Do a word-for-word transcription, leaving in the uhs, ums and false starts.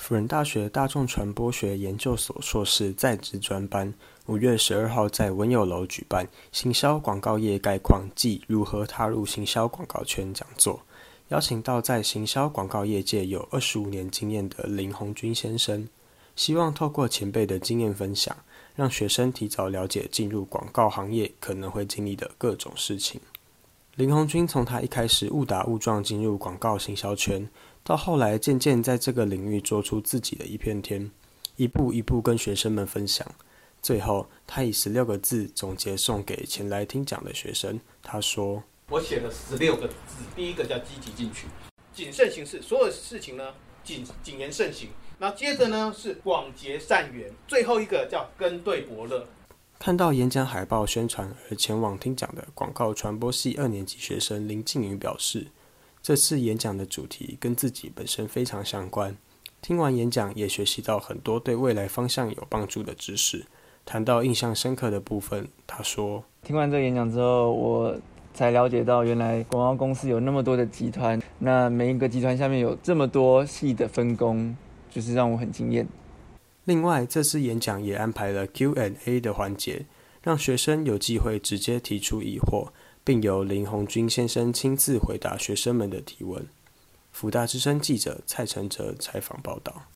辅仁大学大众传播学研究所硕士在职专班，五月十二号在文友楼举办行销广告业概况暨如何踏入行销广告圈讲座，邀请到在行销广告业界有二十五年经验的林鸿钧先生，希望透过前辈的经验分享，让学生提早了解进入广告行业可能会经历的各种事情。林鸿钧从他一开始误打误撞进入广告行销圈，到后来渐渐在这个领域做出自己的一片天，一步一步跟学生们分享。最后，他以十六个字总结送给前来听讲的学生。他说：“ 我写了十六个字，第一个叫积极进取，谨慎行事，所有事情呢谨谨言慎行。然后接着呢是广结善缘，最后一个叫跟对伯乐。” 看到演讲海报宣传而前往听讲的广告传播系二年级学生林静瑜表示，这次演讲的主题跟自己本身非常相关，听完演讲也学习到很多对未来方向有帮助的知识。谈到印象深刻的部分，他说：“ 听完这个演讲之后，我才了解到原来广告公司有那么多的集团，那每一个集团下面有这么多细的分工，就是让我很惊艳。” 另外，这次演讲也安排了 Q and A 的环节，让学生有机会直接提出疑惑，并由林鸿钧先生亲自回答学生们的提问。辅大之声记者蔡承哲采访报道。